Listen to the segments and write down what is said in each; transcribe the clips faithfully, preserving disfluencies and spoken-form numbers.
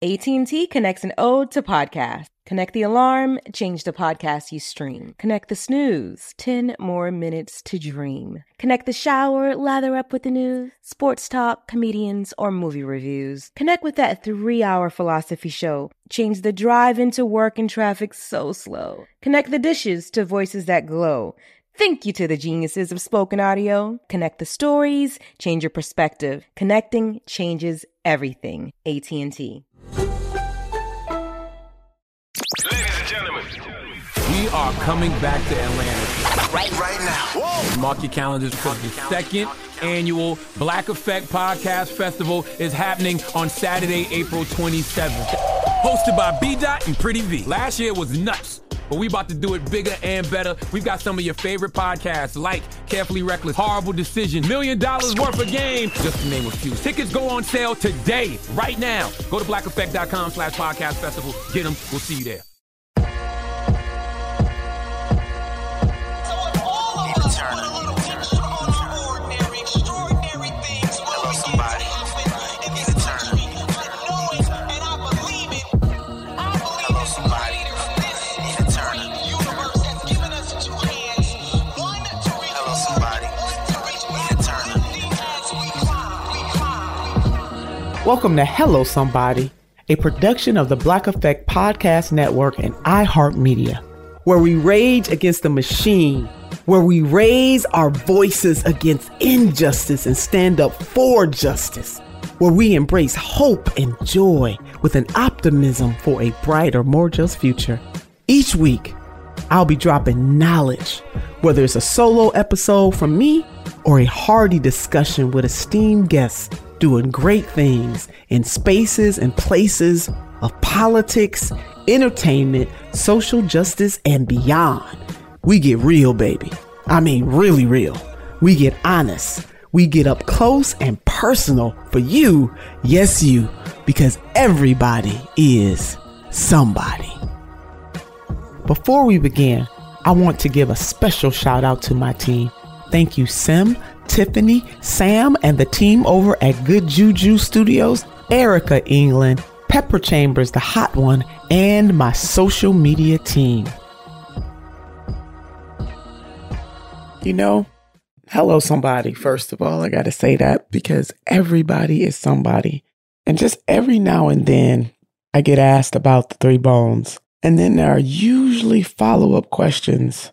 A T and T connects an ode to podcasts. Connect the alarm, change the podcast you stream. Connect the snooze, ten more minutes to dream. Connect the shower, lather up with the news, sports talk, comedians, or movie reviews. Connect with that three-hour philosophy show. Change the drive into work and traffic so slow. Connect the dishes to voices that glow. Thank you to the geniuses of spoken audio. Connect the stories, change your perspective. Connecting changes everything. A T and T. Ladies and gentlemen, we are coming back to Atlanta. Right, right now. Whoa. Mark your calendars because the second annual Black Effect Podcast Festival is happening on Saturday, April twenty-seventh. Hosted by B-Dot and Pretty V. Last year was nuts, but we about to do it bigger and better. We've got some of your favorite podcasts like Carefully Reckless, Horrible Decision, Million Dollars Worth of Game, just to name a few. Tickets go on sale today, right now. Go to black effect dot com slash podcast festival. Get them. We'll see you there. Welcome to Hello Somebody, a production of the Black Effect Podcast Network and iHeartMedia, where we rage against the machine, where we raise our voices against injustice and stand up for justice, where we embrace hope and joy with an optimism for a brighter, more just future. Each week, I'll be dropping knowledge, whether it's a solo episode from me or a hearty discussion with esteemed guests doing great things in spaces and places of politics, entertainment, social justice, and beyond. We get real, baby. I mean, really real. We get honest. We get up close and personal for you. Yes, you, because everybody is somebody. Before we begin, I want to give a special shout out to my team. Thank you, Sim, Tiffany, Sam, and the team over at Good Juju Studios, Erica England, Pepper Chambers, the hot one, and my social media team. You know, hello somebody. First of all, I got to say that because everybody is somebody. And just every now and then I get asked about the three bones. And then there are usually follow-up questions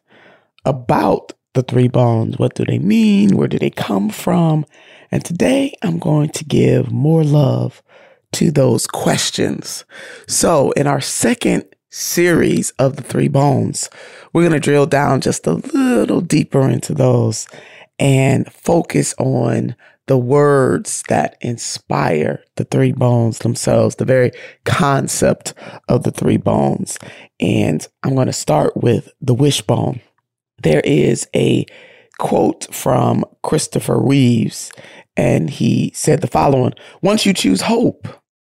about the three bones. What do they mean? Where do they come from? And today I'm going to give more love to those questions. So in our second series of the three bones, we're going to drill down just a little deeper into those and focus on the words that inspire the three bones themselves, the very concept of the three bones. And I'm going to start with the wishbone. There is a quote from Christopher Reeves, and he said the following: once you choose hope,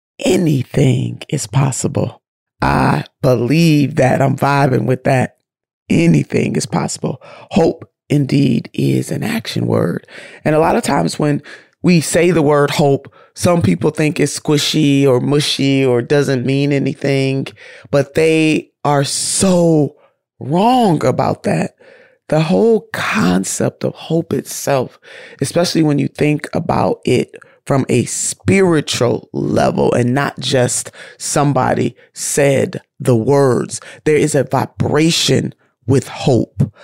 anything is possible. I believe that. I'm vibing with that. Anything is possible. Hope indeed is an action word. And a lot of times when we say the word hope, some people think it's squishy or mushy or doesn't mean anything, but they are so wrong about that. The whole concept of hope itself, especially when you think about it from a spiritual level and not just somebody said the words, there is a vibration with hope.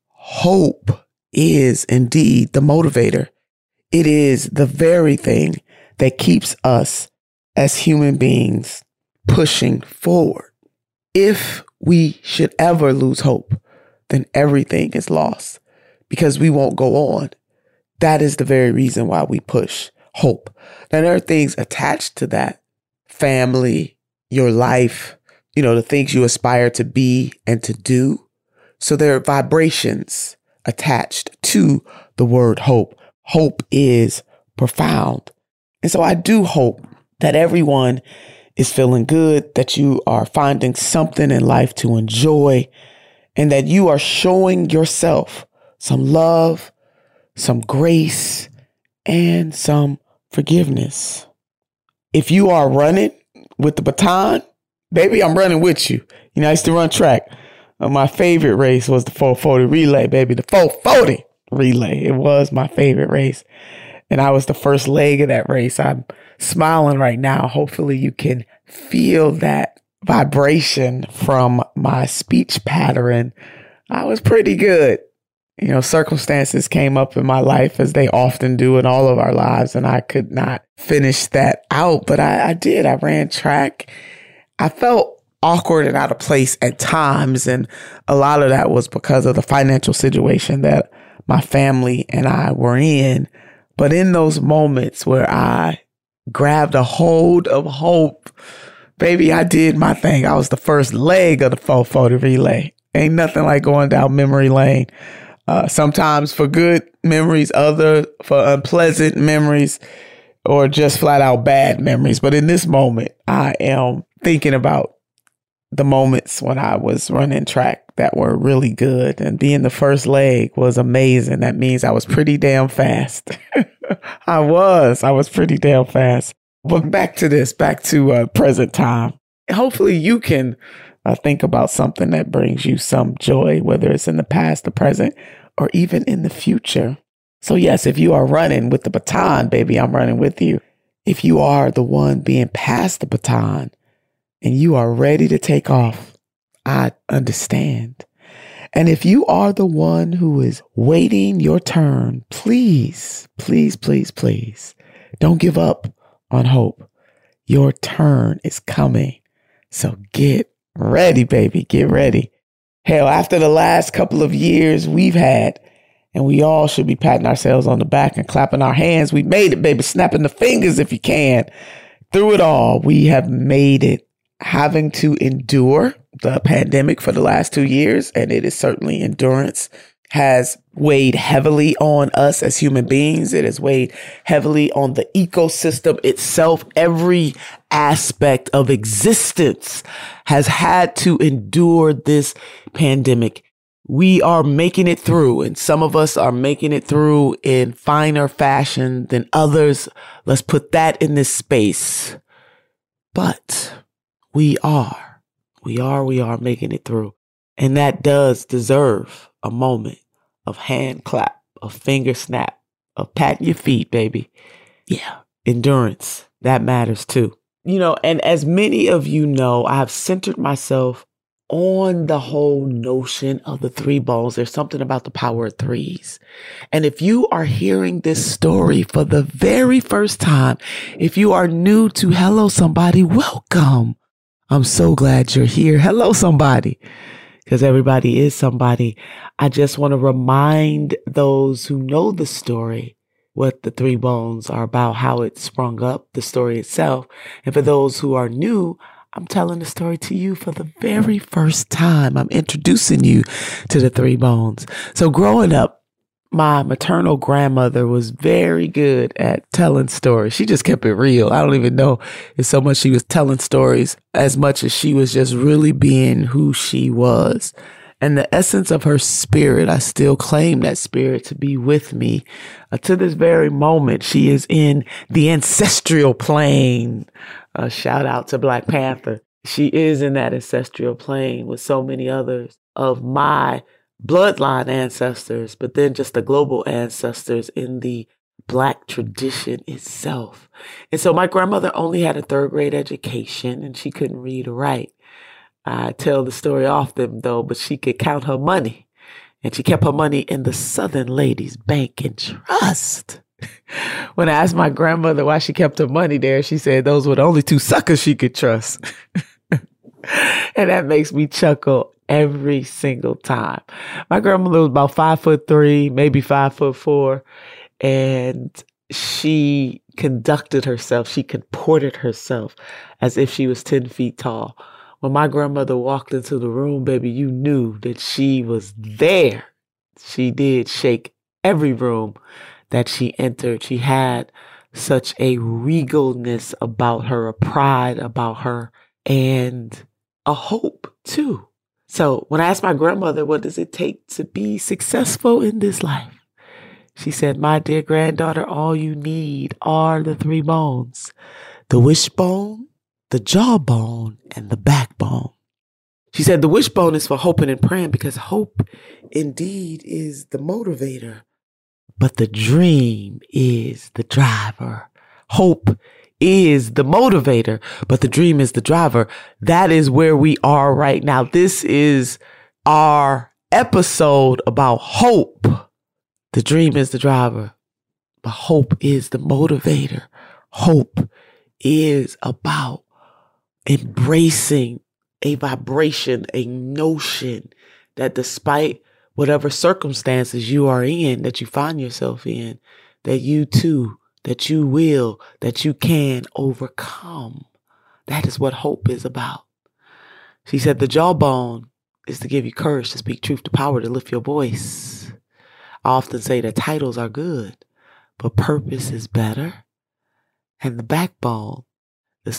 Hope is indeed the motivator. It is the very thing that keeps us as human beings pushing forward. If we should ever lose hope, then everything is lost because we won't go on. That is the very reason why we push hope. Now, there are things attached to that: family, your life, you know, the things you aspire to be and to do. So there are vibrations attached to the word hope. Hope is profound. And so I do hope that everyone is feeling good, that you are finding something in life to enjoy, and that you are showing yourself some love, some grace, and some forgiveness. If you are running with the baton, baby, I'm running with you. You know, I used to run track. Uh, my favorite race was the four forty relay, baby. The four forty relay. It was my favorite race. And I was the first leg of that race. I'm smiling right now. Hopefully you can feel that vibration from my speech pattern. I was pretty good. You know, circumstances came up in my life as they often do in all of our lives, and I could not finish that out, but I, I did. I ran track. I felt awkward and out of place at times, and a lot of that was because of the financial situation that my family and I were in. But in those moments where I grabbed a hold of hope, baby, I did my thing. I was the first leg of the four forty relay. Ain't nothing like going down memory lane. Uh, sometimes for good memories, other for unpleasant memories, or just flat out bad memories. But in this moment, I am thinking about the moments when I was running track that were really good, and being the first leg was amazing. That means I was pretty damn fast. I was, I was pretty damn fast. But back to this, back to uh, present time. Hopefully you can uh, think about something that brings you some joy, whether it's in the past, the present, or even in the future. So yes, if you are running with the baton, baby, I'm running with you. If you are the one being passed the baton and you are ready to take off, I understand. And if you are the one who is waiting your turn, please, please, please, please, don't give up on hope. Your turn is coming. So get ready, baby, get ready. Hell, after the last couple of years we've had, and we all should be patting ourselves on the back and clapping our hands. We made it, baby. Snapping the fingers if you can. Through it all, we have made it. Having to endure the pandemic for the last two years, and it is certainly endurance, has weighed heavily on us as human beings. It has weighed heavily on the ecosystem itself. Every aspect of existence has had to endure this pandemic. We are making it through, and some of us are making it through in finer fashion than others. Let's put that in this space. But we are, we are, we are making it through. And that does deserve a moment of hand clap, of finger snap, of patting your feet, baby. Yeah, endurance, that matters too. You know, and as many of you know, I've centered myself on the whole notion of the three bones. There's something about the power of threes. And if you are hearing this story for the very first time, if you are new to Hello Somebody, welcome. I'm so glad you're here. Hello Somebody, because everybody is somebody. I just want to remind those who know the story what the three bones are about, how it sprung up, the story itself. And for those who are new, I'm telling the story to you for the very first time. I'm introducing you to the three bones. So growing up, my maternal grandmother was very good at telling stories. She just kept it real. I don't even know if so much she was telling stories as much as she was just really being who she was. And the essence of her spirit, I still claim that spirit to be with me. Uh, to this very moment, she is in the ancestral plane. Uh, shout out to Black Panther. She is in that ancestral plane with so many others of my bloodline ancestors, but then just the global ancestors in the Black tradition itself. And so my grandmother only had a third grade education and she couldn't read or write. I tell the story often though, but she could count her money, and she kept her money in the Southern Ladies Bank and Trust. When I asked my grandmother why she kept her money there, she said those were the only two suckers she could trust. And that makes me chuckle every single time. My grandmother was about five foot three, maybe five foot four, and she conducted herself, she comported herself as if she was ten feet tall. When my grandmother walked into the room, baby, you knew that she was there. She did shake every room that she entered. She had such a regalness about her, a pride about her, and a hope too. So when I asked my grandmother, what does it take to be successful in this life? She said, my dear granddaughter, all you need are the three bones. The wishbone, the jawbone and the backbone. She said the wishbone is for hoping and praying because hope indeed is the motivator, but the dream is the driver. Hope is the motivator, but the dream is the driver. That is where we are right now. This is our episode about hope. The dream is the driver, but hope is the motivator. Hope is about embracing a vibration, a notion that despite whatever circumstances you are in, that you find yourself in, that you too, that you will, that you can overcome. That is what hope is about. She said the jawbone is to give you courage to speak truth to power, to lift your voice. I often say that titles are good, but purpose is better. And the backbone, the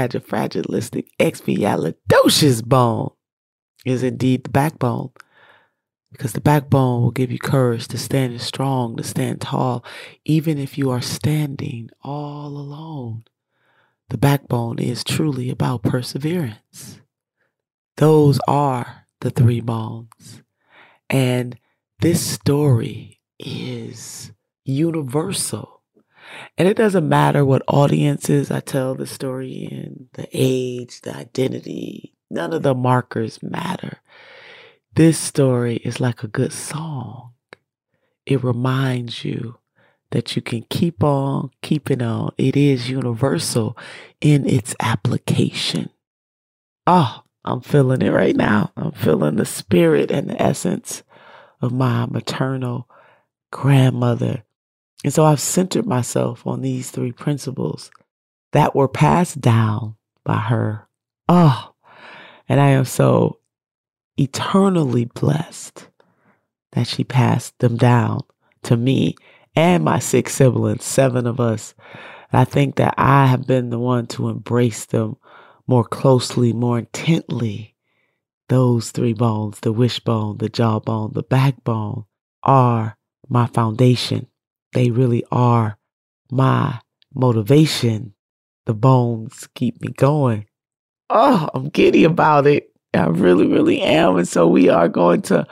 supercalifragilisticexpialidocious bone, is indeed the backbone, because the backbone will give you courage to stand strong, to stand tall, even if you are standing all alone. The backbone is truly about perseverance. Those are the three bones. And this story is universal. And it doesn't matter what audiences I tell the story in, the age, the identity, none of the markers matter. This story is like a good song. It reminds you that you can keep on keeping on. It is universal in its application. Oh, I'm feeling it right now. I'm feeling the spirit and the essence of my maternal grandmother. And so I've centered myself on these three principles that were passed down by her. Oh, and I am so eternally blessed that she passed them down to me and my six siblings, seven of us. I think that I have been the one to embrace them more closely, more intently. Those three bones, the wishbone, the jawbone, the backbone, are my foundation. They really are my motivation. The bones keep me going. Oh, I'm giddy about it. I really, really am. And so we are going to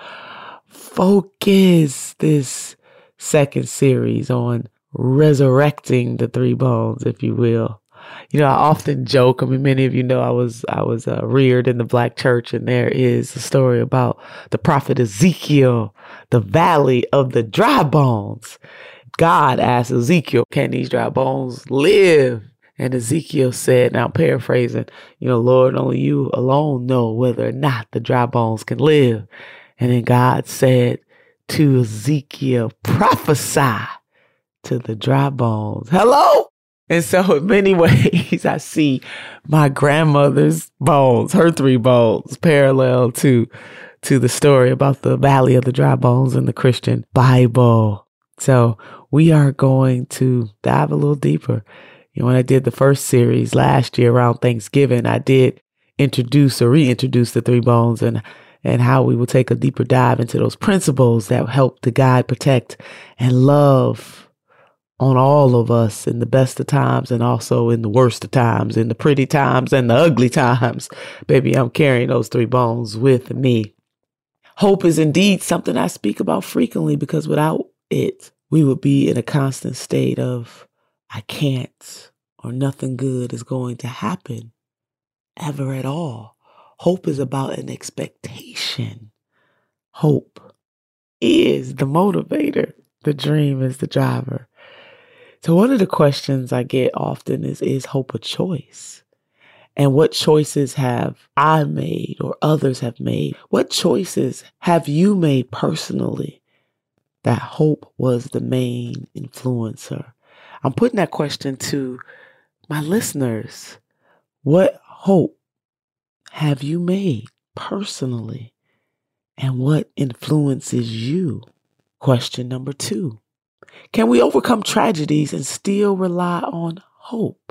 focus this second series on resurrecting the three bones, if you will. You know, I often joke. I mean, many of you know I was I was uh, reared in the Black church, and there is a story about the prophet Ezekiel, the valley of the dry bones. God asked Ezekiel, can these dry bones live? And Ezekiel said, now I'm paraphrasing, you know, Lord, only you alone know whether or not the dry bones can live. And then God said to Ezekiel, prophesy to the dry bones. Hello? And so in many ways, I see my grandmother's bones, her three bones, parallel to, to the story about the Valley of the Dry Bones in the Christian Bible. So we are going to dive a little deeper. You know, when I did the first series last year around Thanksgiving, I did introduce or reintroduce the three bones and and how we will take a deeper dive into those principles that help to guide, protect, and love on all of us in the best of times and also in the worst of times, in the pretty times and the ugly times. Baby, I'm carrying those three bones with me. Hope is indeed something I speak about frequently because without it, we would be in a constant state of I can't, or nothing good is going to happen ever at all. Hope is about an expectation. Hope is the motivator. The dream is the driver. So one of the questions I get often is, is hope a choice? And what choices have I made or others have made? What choices have you made personally that hope was the main influencer? I'm putting that question to my listeners. What hope have you made personally? And what influences you? Question number two. Can we overcome tragedies and still rely on hope?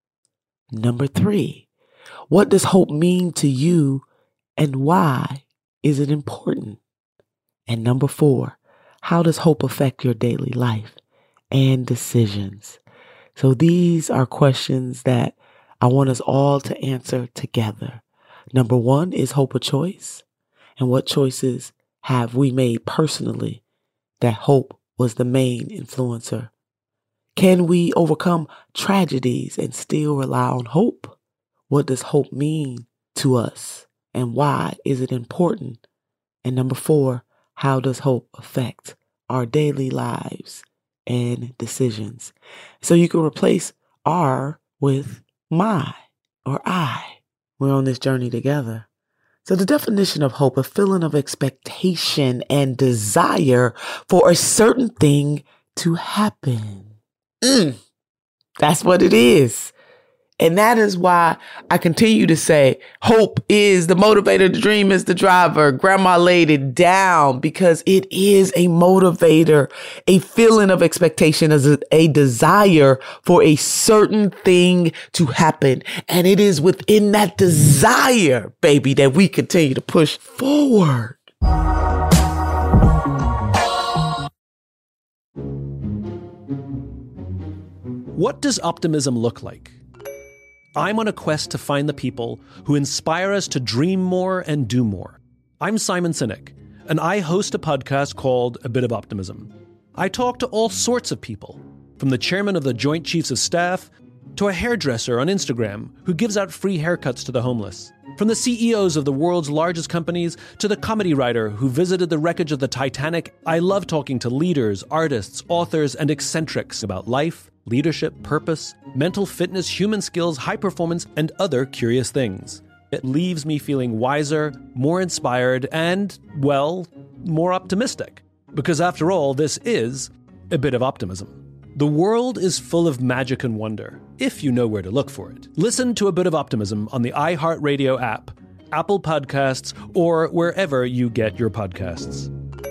Number three. What does hope mean to you and why is it important? And number four. How does hope affect your daily life and decisions? So these are questions that I want us all to answer together. Number one, is hope a choice? And what choices have we made personally that hope was the main influencer? Can we overcome tragedies and still rely on hope? What does hope mean to us? And why is it important? And number four, how does hope affect our daily lives and decisions? So you can replace our with my or I. We're on this journey together. So the definition of hope, a feeling of expectation and desire for a certain thing to happen. Mm, that's what it is. And that is why I continue to say hope is the motivator, the dream is the driver. Grandma laid it down because it is a motivator, a feeling of expectation, as a, a desire for a certain thing to happen. And it is within that desire, baby, that we continue to push forward. What does optimism look like? I'm on a quest to find the people who inspire us to dream more and do more. I'm Simon Sinek, and I host a podcast called A Bit of Optimism. I talk to all sorts of people, from the chairman of the Joint Chiefs of Staff to a hairdresser on Instagram who gives out free haircuts to the homeless, from the C E Os of the world's largest companies to the comedy writer who visited the wreckage of the Titanic. I love talking to leaders, artists, authors, and eccentrics about life, leadership, purpose, mental fitness, human skills, high performance, and other curious things. It leaves me feeling wiser, more inspired, and, well, more optimistic. Because after all, this is a bit of optimism. The world is full of magic and wonder, if you know where to look for it. Listen to A Bit of Optimism on the iHeartRadio app, Apple Podcasts, or wherever you get your podcasts.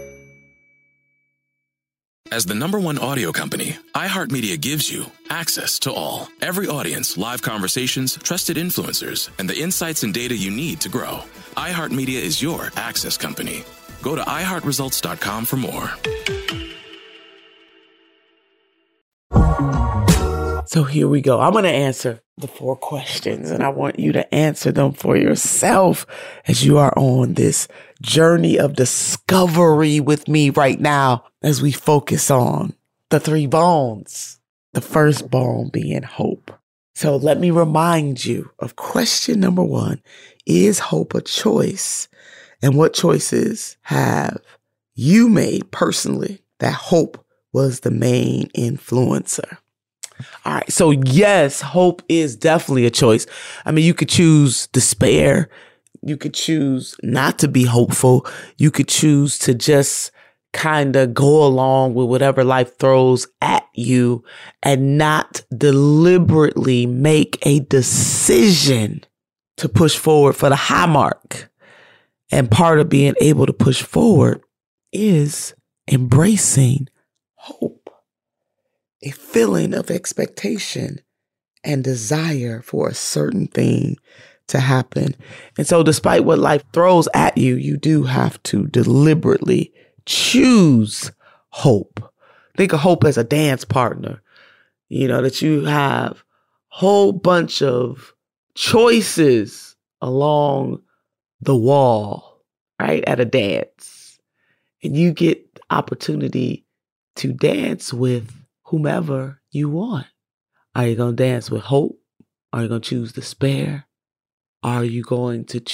As the number one audio company, iHeartMedia gives you access to all. Every audience, live conversations, trusted influencers, and the insights and data you need to grow. iHeartMedia is your access company. Go to i heart results dot com for more. So here we go. I'm going to answer the four questions, and I want you to answer them for yourself as you are on this journey of discovery with me right now as we focus on the three bones. The first bone being hope. So let me remind you of question number one. Is hope a choice? And what choices have you made personally that hope was the main influencer? All right. So yes, hope is definitely a choice. I mean, you could choose despair. You could choose not to be hopeful. You could choose to just kind of go along with whatever life throws at you and not deliberately make a decision to push forward for the high mark. And part of being able to push forward is embracing hope. A feeling of expectation and desire for a certain thing to happen. And so despite what life throws at you, you do have to deliberately choose hope. Think of hope as a dance partner, you know, that you have a whole bunch of choices along the wall, right, at a dance. And you get the opportunity to dance with whomever you want. Are you going to dance with hope? Are you going to choose despair? Are you going to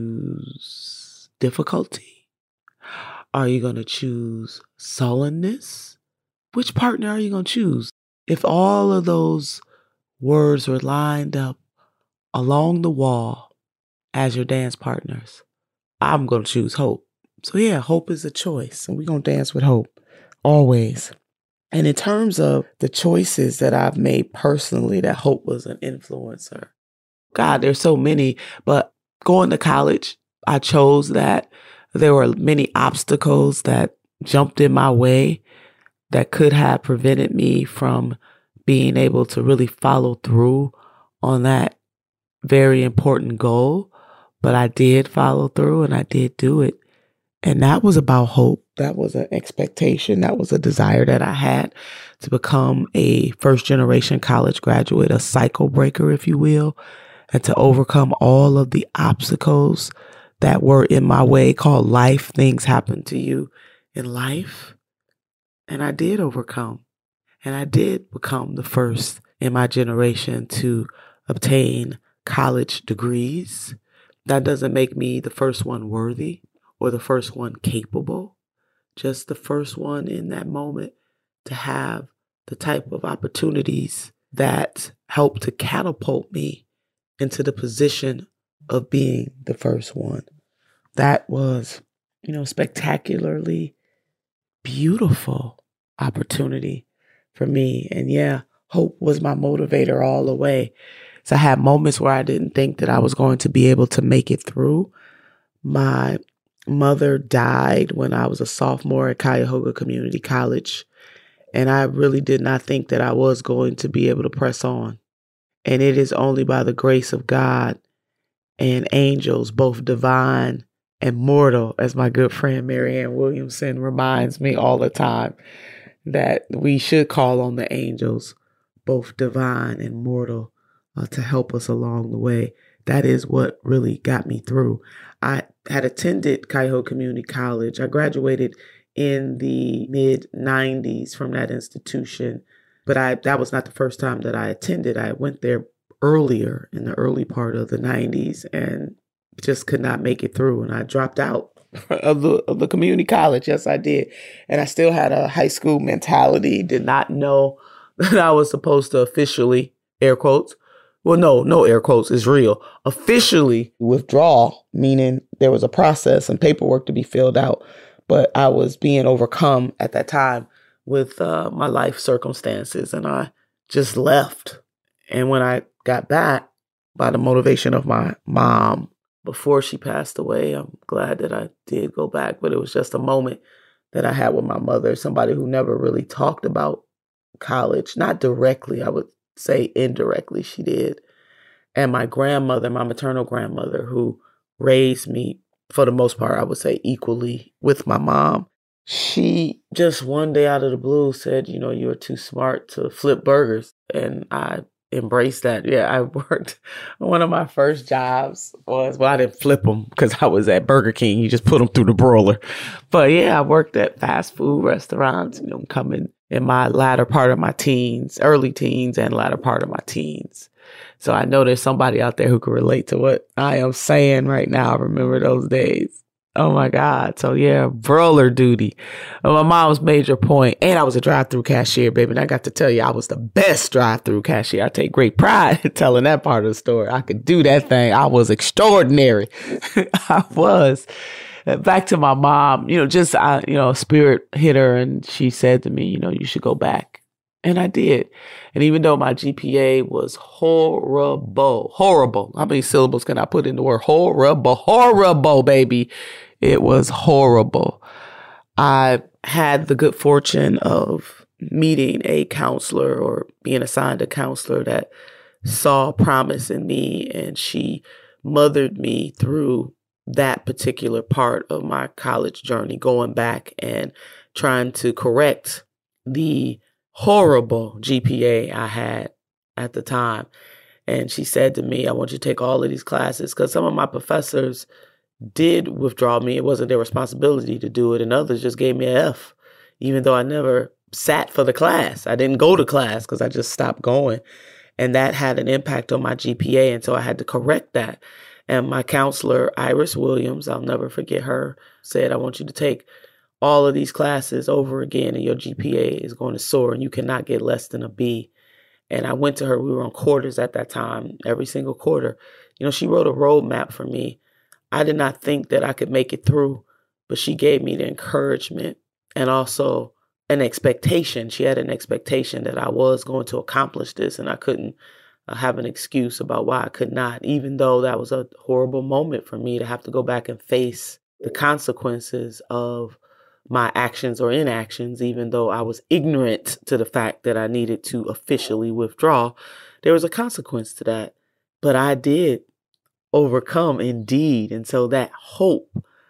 choose difficulty? Are you going to choose sullenness? Which partner are you going to choose? If all of those words were lined up along the wall as your dance partners, I'm going to choose hope. So yeah, hope is a choice, and we're going to dance with hope always. And in terms of the choices that I've made personally that hope was an influencer, God, there's so many, but going to college, I chose that. There were many obstacles that jumped in my way that could have prevented me from being able to really follow through on that very important goal. But I did follow through and I did do it. And that was about hope. That was an expectation. That was a desire that I had to become a first generation college graduate, a cycle breaker, if you will, and to overcome all of the obstacles that were in my way called life. Things happen to you in life. And I did overcome. And I did become the first in my generation to obtain college degrees. That doesn't make me the first one worthy or the first one capable, just the first one in that moment to have the type of opportunities that help to catapult me into the position of being the first one. That was, you know, spectacularly beautiful opportunity for me. And yeah, hope was my motivator all the way. So I had moments where I didn't think that I was going to be able to make it through. My mother died when I was a sophomore at Cuyahoga Community College. And I really did not think that I was going to be able to press on. And it is only by the grace of God and angels, both divine and mortal, as my good friend Marianne Williamson reminds me all the time, that we should call on the angels, both divine and mortal, uh, to help us along the way. That is what really got me through. I had attended Cuyahoga Community College. I graduated in the mid nineties from that institution, but I that was not the first time that I attended. I went there earlier in the early part of the nineties and just could not make it through. And I dropped out of the, of the community college. Yes, I did. And I still had a high school mentality, did not know that I was supposed to officially, air quotes, well, no, no air quotes, is real, officially withdraw, meaning there was a process and paperwork to be filled out. But I was being overcome at that time with uh, my life circumstances, and I just left. And when I got back, by the motivation of my mom, before she passed away, I'm glad that I did go back, but it was just a moment that I had with my mother, somebody who never really talked about college, not directly, I would say indirectly she did. And my grandmother, my maternal grandmother, who raised me for the most part, I would say equally with my mom. She just one day out of the blue said, you know, you're too smart to flip burgers. And I embraced that. Yeah, I worked. One of my first jobs was, well, I didn't flip them because I was at Burger King. You just put them through the broiler. But yeah, I worked at fast food restaurants, you know, coming in my latter part of my teens, early teens and latter part of my teens. So I know there's somebody out there who can relate to what I am saying right now. I remember those days. Oh my God. So yeah, broiler duty. And my mom's major point. And I was a drive-through cashier, baby. And I got to tell you, I was the best drive-through cashier. I take great pride in telling that part of the story. I could do that thing. I was extraordinary. I was. Back to my mom, you know, just, I, you know, spirit hit her and she said to me, you know, you should go back. And I did. And even though my G P A was horrible, horrible. How many syllables can I put in the word horrible? Horrible, baby. It was horrible. I had the good fortune of meeting a counselor or being assigned a counselor that saw promise in me, and she mothered me through that particular part of my college journey, going back and trying to correct the horrible G P A I had at the time. And she said to me, I want you to take all of these classes, because some of my professors did withdraw me. It wasn't their responsibility to do it. And others just gave me an F, even though I never sat for the class. I didn't go to class because I just stopped going. And that had an impact on my G P A. And so I had to correct that. And my counselor, Iris Williams, I'll never forget her, said, I want you to take all of these classes over again, and your G P A is going to soar, and you cannot get less than a B. And I went to her. We were on quarters at that time, every single quarter. You know, she wrote a roadmap for me. I did not think that I could make it through, but she gave me the encouragement and also an expectation. She had an expectation that I was going to accomplish this, and I couldn't uh, have an excuse about why I could not, even though that was a horrible moment for me to have to go back and face the consequences of my actions or inactions. Even though I was ignorant to the fact that I needed to officially withdraw, there was a consequence to that. But I did overcome indeed. And so that hope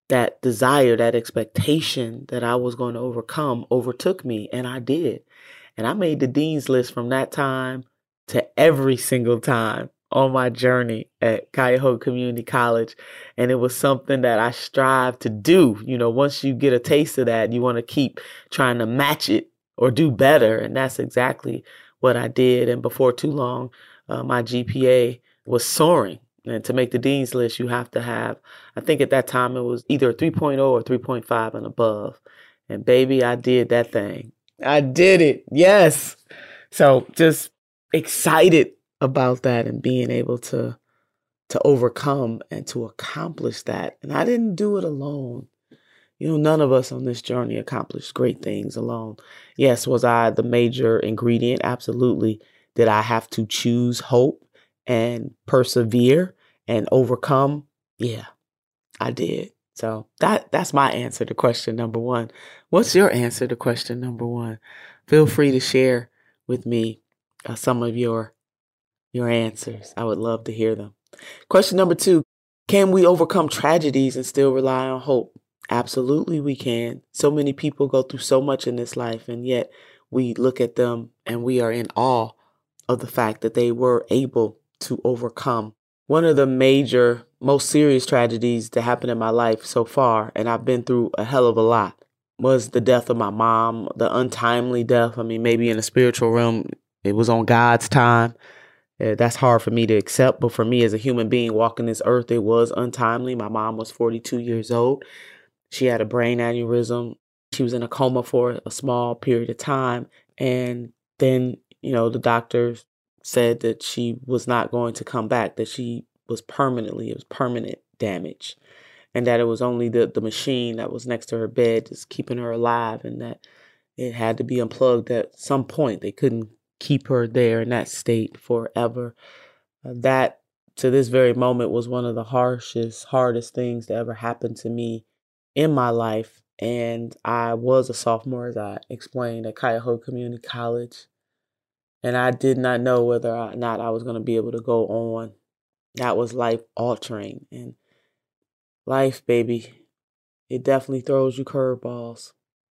that desire, that expectation that I was going to overcome overtook me, and I did. And I made the dean's list from that time to every single time on my journey at Cuyahoga Community College. And it was something that I strive to do. You know, once you get a taste of that, you want to keep trying to match it or do better. And that's exactly what I did. And before too long, uh, my G P A was soaring. And to make the dean's list, you have to have, I think at that time it was either a three point oh or three point five and above. And baby, I did that thing. I did it. Yes. So just excited about that and being able to to overcome and to accomplish that. And I didn't do it alone. You know, none of us on this journey accomplished great things alone. Yes, was I the major ingredient? Absolutely. Did I have to choose hope and persevere and overcome? Yeah, I did. So that that's my answer to question number one. What's your answer to question number one? Feel free to share with me uh, some of your your answers. I would love to hear them. Question number two, can we overcome tragedies and still rely on hope? Absolutely we can. So many people go through so much in this life, and yet we look at them and we are in awe of the fact that they were able to overcome. One of the major, most serious tragedies that happened in my life so far, and I've been through a hell of a lot, was the death of my mom, the untimely death. I mean, maybe in the spiritual realm, it was on God's time. Uh, that's hard for me to accept. But for me as a human being walking this earth, it was untimely. My mom was forty-two years old. She had a brain aneurysm. She was in a coma for a small period of time. And then, you know, the doctors said that she was not going to come back, that she was permanently, it was permanent damage. And that it was only the, the machine that was next to her bed just keeping her alive, and that it had to be unplugged at some point. They couldn't keep her there in that state forever. Uh, that, to this very moment, was one of the harshest, hardest things that ever happened to me in my life. And I was a sophomore, as I explained, at Cuyahoga Community College. And I did not know whether or not I was going to be able to go on. That was life altering. And life, baby, it definitely throws you curveballs.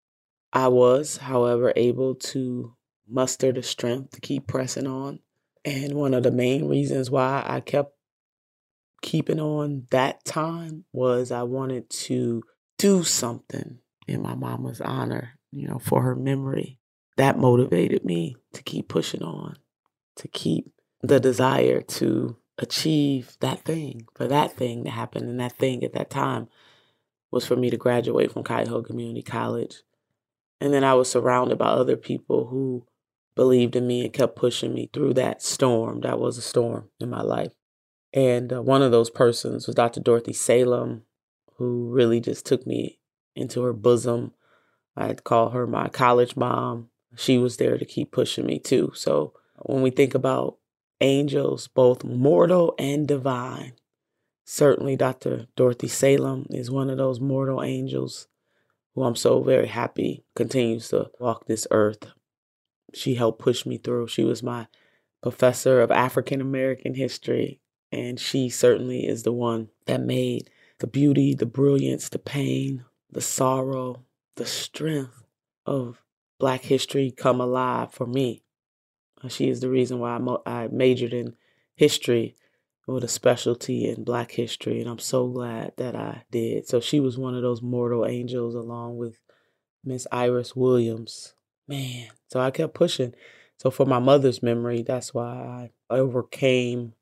I was, however, able to muster the strength to keep pressing on. And one of the main reasons why I kept keeping on that time was I wanted to do something in my mama's honor, you know, for her memory. That motivated me to keep pushing on, to keep the desire to achieve that thing, for that thing to happen. And that thing at that time was for me to graduate from Cuyahoga Community College. And then I was surrounded by other people who believed in me and kept pushing me through that storm. That was a storm in my life. And uh, one of those persons was Doctor Dorothy Salem, who really just took me into her bosom. I'd call her my college mom. She was there to keep pushing me too. So when we think about angels, both mortal and divine, certainly Doctor Dorothy Salem is one of those mortal angels who I'm so very happy continues to walk this earth. She helped push me through. She was my professor of African American history, and she certainly is the one that made the beauty, the brilliance, the pain, the sorrow, the strength of Black history come alive for me. She is the reason why I, mo- I majored in history with a specialty in Black history, and I'm so glad that I did. So she was one of those mortal angels along with Miss Iris Williams. Man, so I kept pushing. So for my mother's memory, that's why I overcame,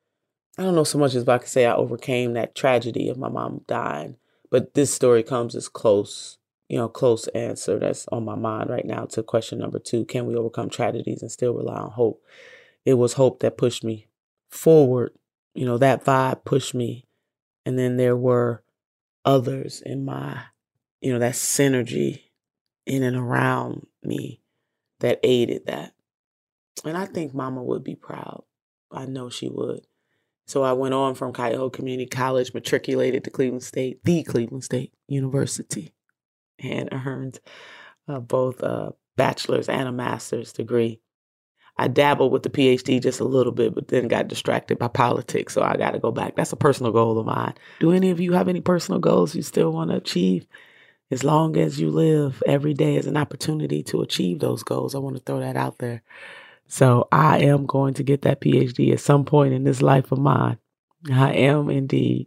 I don't know so much as I could say I overcame that tragedy of my mom dying, but this story comes as close, you know, close answer that's on my mind right now to question number two. Can we overcome tragedies and still rely on hope? It was hope that pushed me forward. You know, that vibe pushed me. And then there were others in my, you know, that synergy in and around me that aided that. And I think Mama would be proud. I know she would. So I went on from Cuyahoga Community College, matriculated to Cleveland State, the Cleveland State University, and earned uh, both a bachelor's and a master's degree. I dabbled with the P H D just a little bit, but then got distracted by politics. So I got to go back. That's a personal goal of mine. Do any of you have any personal goals you still want to achieve? As long as you live, every day is an opportunity to achieve those goals. I want to throw that out there. So I am going to get that P H D at some point in this life of mine. I am indeed.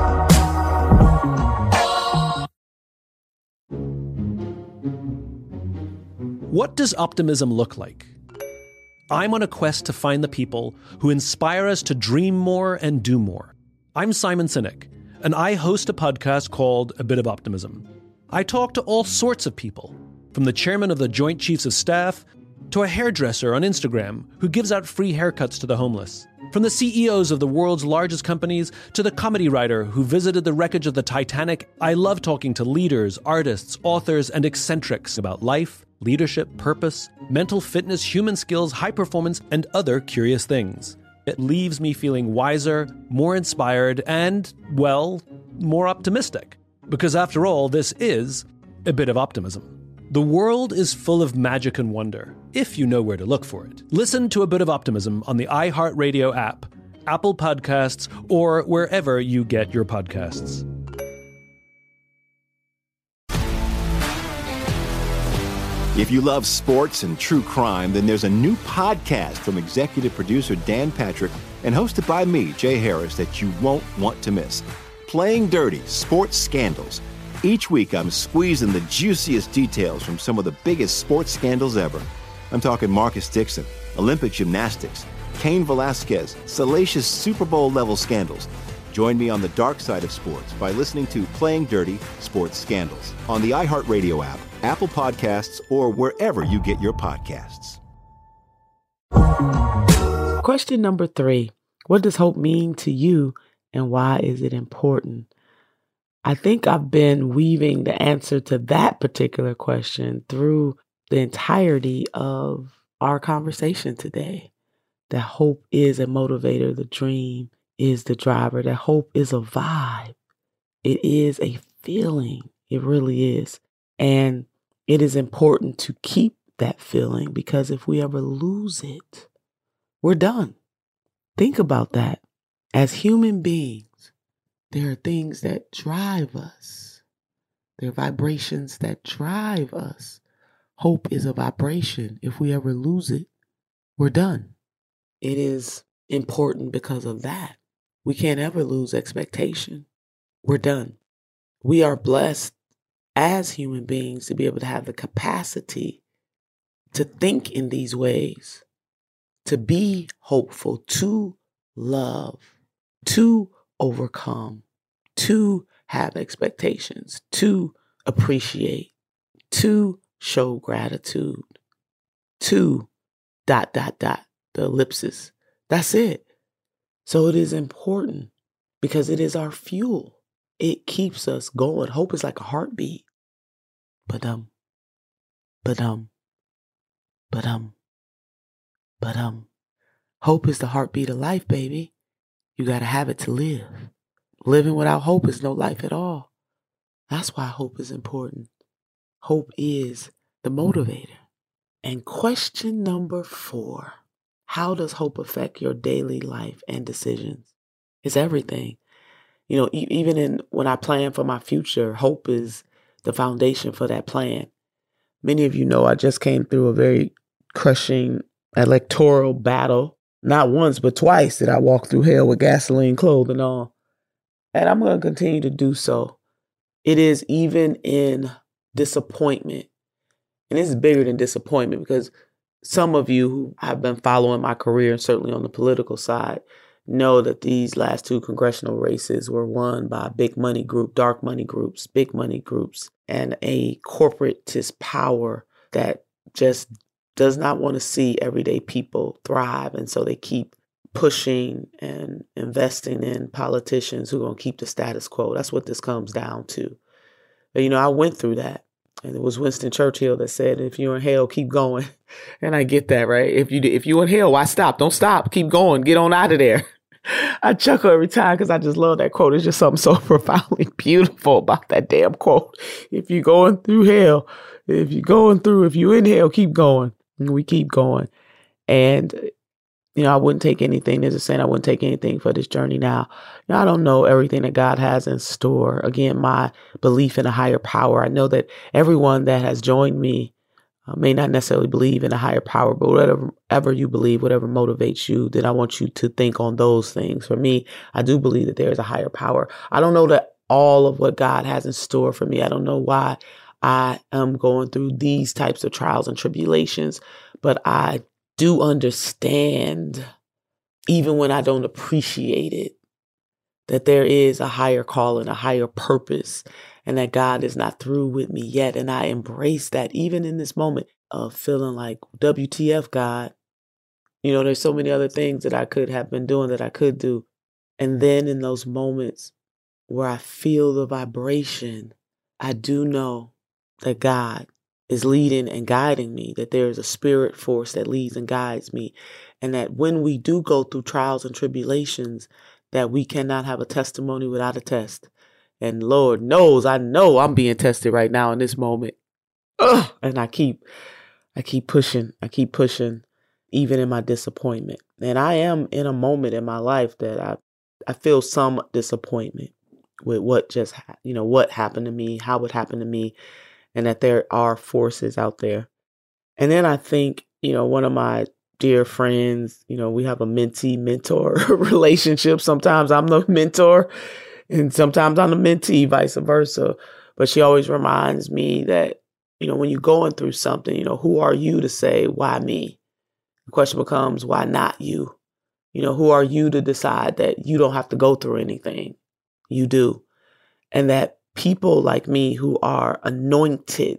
What does optimism look like? I'm on a quest to find the people who inspire us to dream more and do more. I'm Simon Sinek, and I host a podcast called A Bit of Optimism. I talk to all sorts of people, from the chairman of the Joint Chiefs of Staff to a hairdresser on Instagram who gives out free haircuts to the homeless, from the C E Os of the world's largest companies to the comedy writer who visited the wreckage of the Titanic. I love talking to leaders, artists, authors, and eccentrics about life, leadership, purpose, mental fitness, human skills, high performance, and other curious things. It leaves me feeling wiser, more inspired, and, well, more optimistic. Because after all, this is a bit of optimism. The world is full of magic and wonder, if you know where to look for it. Listen to A Bit of Optimism on the iHeartRadio app, Apple Podcasts, or wherever you get your podcasts. If you love sports and true crime, then there's a new podcast from executive producer Dan Patrick and hosted by me, Jay Harris, that you won't want to miss. Playing Dirty: Sports Scandals. Each week, I'm squeezing the juiciest details from some of the biggest sports scandals ever. I'm talking Marcus Dixon, Olympic gymnastics, Cain Velasquez, salacious Super Bowl-level scandals. Join me on the dark side of sports by listening to Playing Dirty: Sports Scandals on the iHeartRadio app, Apple Podcasts, or wherever you get your podcasts. Question number three. What does hope mean to you, and why is it important? I think I've been weaving the answer to that particular question through the entirety of our conversation today. That hope is a motivator, the dream is the driver, that hope is a vibe. It is a feeling. It really is. And it is important to keep that feeling, because if we ever lose it, we're done. Think about that. As human beings, there are things that drive us. There are vibrations that drive us. Hope is a vibration. If we ever lose it, we're done. It is important because of that. We can't ever lose expectation. We're done. We are blessed as human beings to be able to have the capacity to think in these ways, to be hopeful, to love, to overcome, to have expectations, to appreciate, to show gratitude, to dot, dot, dot, the ellipsis. That's it. So it is important because it is our fuel. It keeps us going. Hope is like a heartbeat. Ba-dum, ba-dum, ba-dum, ba-dum. Hope is the heartbeat of life, baby. You got to have it to live. Living without hope is no life at all. That's why hope is important. Hope is the motivator. And question number four, how does hope affect your daily life and decisions? It's everything. You know, e- even in when I plan for my future, hope is the foundation for that plan. Many of you know I just came through a very crushing electoral battle. Not once, but twice did I walk through hell with gasoline, clothing on. And I'm going to continue to do so. It is even in disappointment. And this is bigger than disappointment, because some of you who have been following my career, and certainly on the political side, know that these last two congressional races were won by big money group, dark money groups, big money groups, and a corporatist power that just does not want to see everyday people thrive. And so they keep pushing and investing in politicians who are going to keep the status quo. That's what this comes down to. But, you know, I went through that. And it was Winston Churchill that said, if you're in hell, keep going. And I get that, right? If you if you're in hell, why stop? Don't stop. Keep going. Get on out of there. I chuckle every time because I just love that quote. It's just something so profoundly beautiful about that damn quote. If you're going through hell, if you're going through, if you're in hell, keep going. And we keep going. And, you know, I wouldn't take anything. There's a saying, I wouldn't take anything for this journey now. You know, I don't know everything that God has in store. Again, my belief in a higher power. I know that everyone that has joined me uh, may not necessarily believe in a higher power, but whatever, whatever you believe, whatever motivates you, then I want you to think on those things. For me, I do believe that there is a higher power. I don't know that all of what God has in store for me. I don't know why I am going through these types of trials and tribulations, but I do understand, even when I don't appreciate it, that there is a higher calling, a higher purpose, and that God is not through with me yet. And I embrace that even in this moment of feeling like, W T F, God. You know, there's so many other things that I could have been doing that I could do. And then in those moments where I feel the vibration, I do know that God is leading and guiding me, that there is a spirit force that leads and guides me. And that when we do go through trials and tribulations, that we cannot have a testimony without a test. And Lord knows, I know I'm being tested right now in this moment. Ugh! And I keep, I keep pushing, I keep pushing, even in my disappointment. And I am in a moment in my life that I, I feel some disappointment with what just, ha- you know, what happened to me, how it happened to me, and that there are forces out there. And then I think, you know, one of my dear friends, you know, we have a mentee-mentor relationship. Sometimes I'm the mentor and sometimes I'm the mentee, vice versa. But she always reminds me that, you know, when you're going through something, you know, who are you to say, why me? The question becomes, why not you? You know, who are you to decide that you don't have to go through anything? You do. And that people like me who are anointed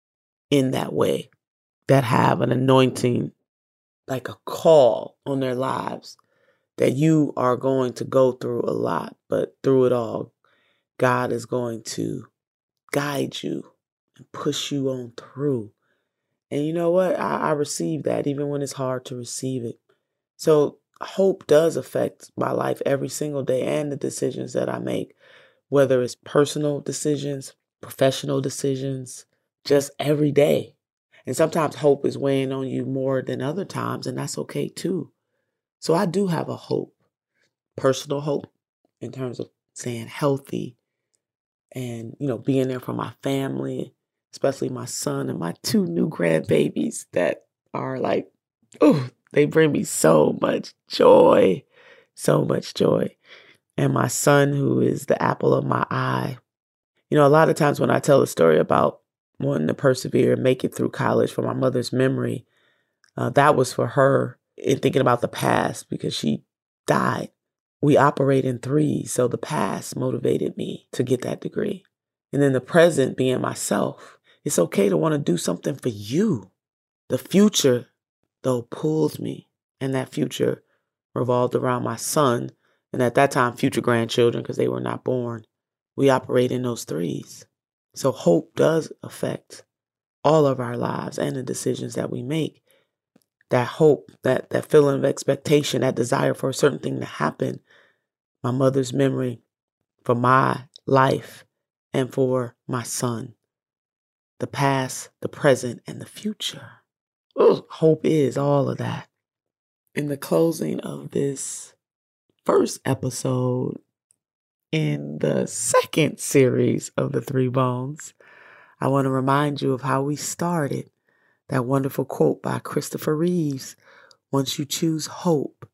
in that way, that have an anointing, like a call on their lives, that you are going to go through a lot, but through it all, God is going to guide you and push you on through. And you know what? I, I receive that even when it's hard to receive it. So hope does affect my life every single day and the decisions that I make, whether it's personal decisions, professional decisions, just every day. And sometimes hope is weighing on you more than other times, and that's okay too. So I do have a hope, personal hope in terms of staying healthy and, you know, being there for my family, especially my son and my two new grandbabies that are like, oh, they bring me so much joy, so much joy. And my son, who is the apple of my eye. You know, a lot of times when I tell a story about wanting to persevere and make it through college for my mother's memory, uh, that was for her in thinking about the past because she died. We operate in threes, so the past motivated me to get that degree. And then the present being myself. It's okay to want to do something for you. The future, though, pulls me, and that future revolved around my son, and at that time, future grandchildren, because they were not born. We operate in those threes. So hope does affect all of our lives and the decisions that we make. That hope, that, that feeling of expectation, that desire for a certain thing to happen, my mother's memory for my life and for my son, the past, the present, and the future. Ugh, hope is all of that. In the closing of this first episode in the second series of the Three Bones, I want to remind you of how we started. That wonderful quote by Christopher Reeves, once you choose hope,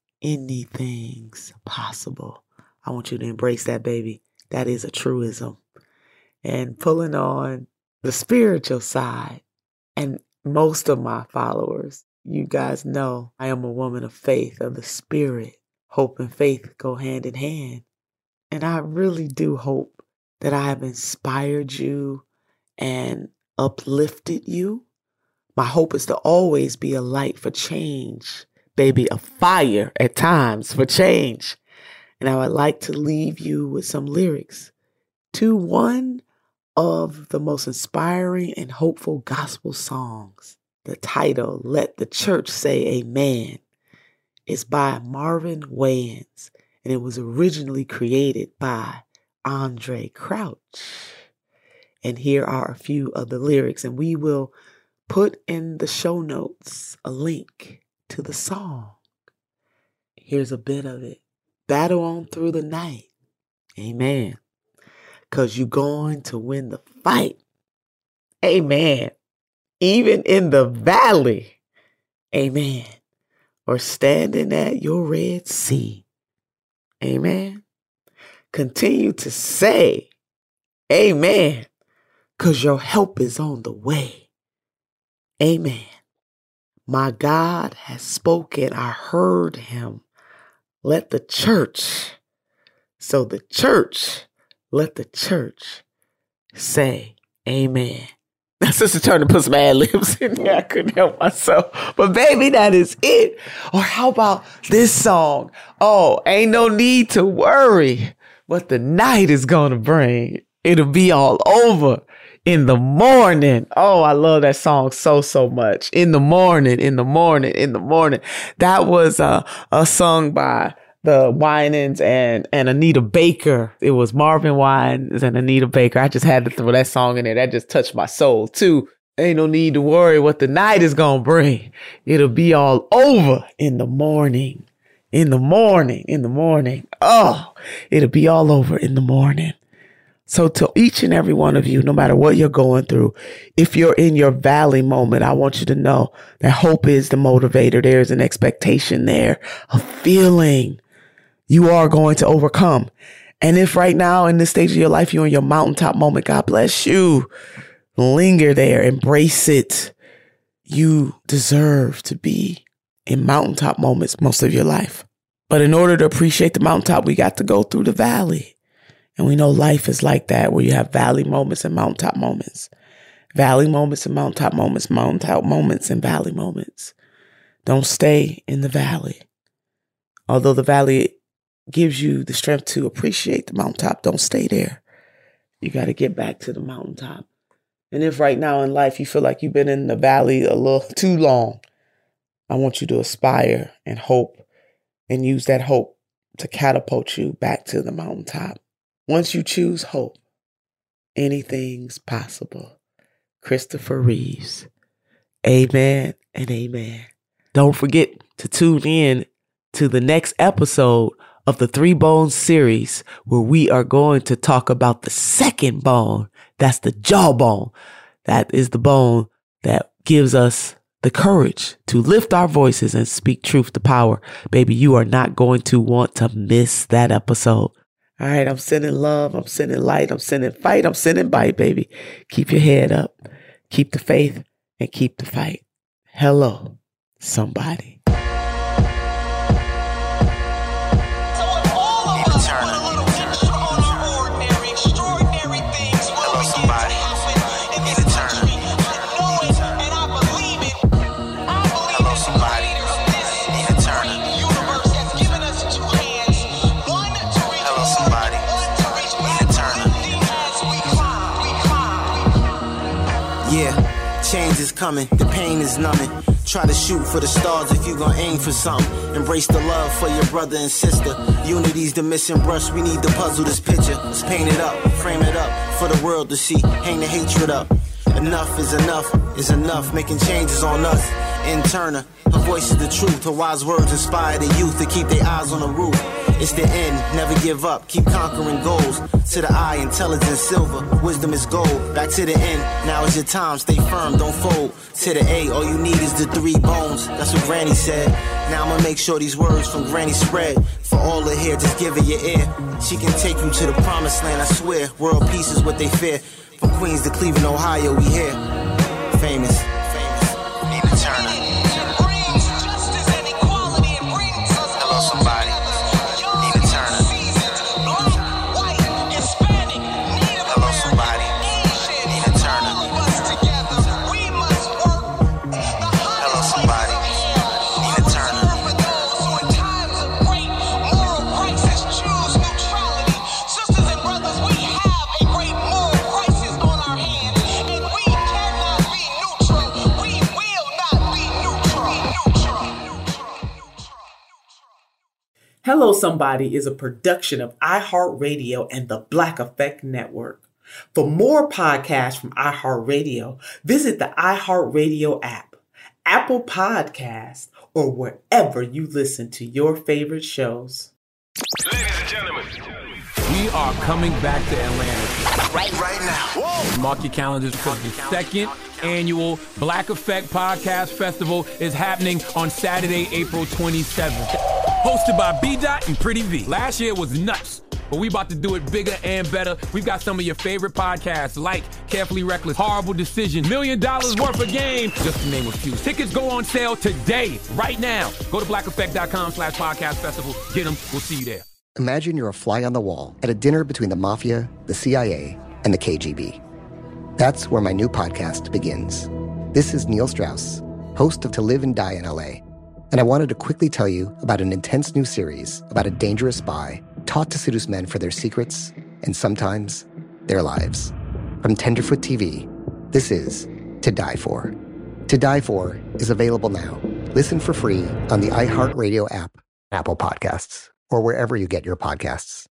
anything's possible. I want you to embrace that, baby. That is a truism. And pulling on the spiritual side, and most of my followers, you guys know I am a woman of faith, of the spirit. Hope and faith go hand in hand. And I really do hope that I have inspired you and uplifted you. My hope is to always be a light for change, baby, a fire at times for change. And I would like to leave you with some lyrics to one of the most inspiring and hopeful gospel songs. The title, Let the Church Say Amen, is by Marvin Wayans, and it was originally created by Andre Crouch. And here are a few of the lyrics, and we will put in the show notes a link to the song. Here's a bit of it. Battle on through the night. Amen. Because you're going to win the fight. Amen. Even in the valley. Amen. Or standing at your Red Sea. Amen. Continue to say, amen, because your help is on the way. Amen. My God has spoken. I heard him. Let the church, so the church, let the church say amen. Now, Sister Turner put some ad libs in there. I couldn't help myself. But baby, that is it. Or how about this song? Oh, ain't no need to worry what the night is going to bring. It'll be all over in the morning. Oh, I love that song so, so much. In the morning, in the morning, in the morning. That was uh, a song by the Winans and, and Anita Baker. It was Marvin Winans and Anita Baker. I just had to throw that song in there. That just touched my soul too. Ain't no need to worry what the night is going to bring. It'll be all over in the morning. In the morning, in the morning. Oh, it'll be all over in the morning. So to each and every one of you, no matter what you're going through, if you're in your valley moment, I want you to know that hope is the motivator. There's an expectation there, a feeling you are going to overcome. And if right now in this stage of your life, you're in your mountaintop moment, God bless you. Linger there, embrace it. You deserve to be in mountaintop moments most of your life. But in order to appreciate the mountaintop, we got to go through the valley. And we know life is like that, where you have valley moments and mountaintop moments. Valley moments and mountaintop moments, mountaintop moments and valley moments. Don't stay in the valley. Although the valley gives you the strength to appreciate the mountaintop, don't stay there. You got to get back to the mountaintop. And if right now in life you feel like you've been in the valley a little too long, I want you to aspire and hope and use that hope to catapult you back to the mountaintop. Once you choose hope, anything's possible. Christopher Reeves. Amen and amen. Don't forget to tune in to the next episode of the Three Bones series, where we are going to talk about the second bone. That's the jawbone. That is the bone that gives us the courage to lift our voices and speak truth to power. Baby, you are not going to want to miss that episode. All right, I'm sending love, I'm sending light, I'm sending fight, I'm sending bite, baby. Keep your head up, keep the faith, and keep the fight. Hello, somebody. Change is coming, the pain is numbing. Try to shoot for the stars if you gon' aim for something. Embrace the love for your brother and sister. Unity's the missing brush, we need to puzzle this picture. Let's paint it up, frame it up for the world to see. Hang the hatred up. Enough is enough, is enough. Making changes on us. In Turner, her voice is the truth. Her wise words inspire the youth to keep their eyes on the roof. It's the end, never give up, keep conquering goals. To the eye, intelligence silver, wisdom is gold. Back to the end, now is your time, stay firm, don't fold. To the A, all you need is the three bones. That's what Granny said. Now I'ma make sure these words from Granny spread. For all to hear, just give it your ear. She can take you to the promised land, I swear. World peace is what they fear. From Queens to Cleveland, Ohio, we here. Famous, famous, Nina Turner. Hello, somebody. Hello Somebody is a production of iHeartRadio and the Black Effect Network. For more podcasts from iHeartRadio, visit the iHeartRadio app, Apple Podcasts, or wherever you listen to your favorite shows. Ladies and gentlemen, We are coming back to Atlanta. right, right now. Whoa. Mark your calendars because the second annual Black Effect Podcast Festival is happening on Saturday, April twenty-seventh. Hosted by B-Dot and Pretty V. Last year was nuts, but we about to do it bigger and better. We've got some of your favorite podcasts like Carefully Reckless, Horrible Decision, Million Dollars Worth of Game, just to name a few. Tickets go on sale today, right now. Go to blackeffect.com slash podcast festival. Get them. We'll see you there. Imagine you're a fly on the wall at a dinner between the mafia, the C I A, and the K G B. That's where my new podcast begins. This is Neil Strauss, host of To Live and Die in L A, and I wanted to quickly tell you about an intense new series about a dangerous spy taught to seduce men for their secrets and sometimes their lives. From Tenderfoot T V, this is To Die For. To Die For is available now. Listen for free on the iHeartRadio app, Apple Podcasts, or wherever you get your podcasts.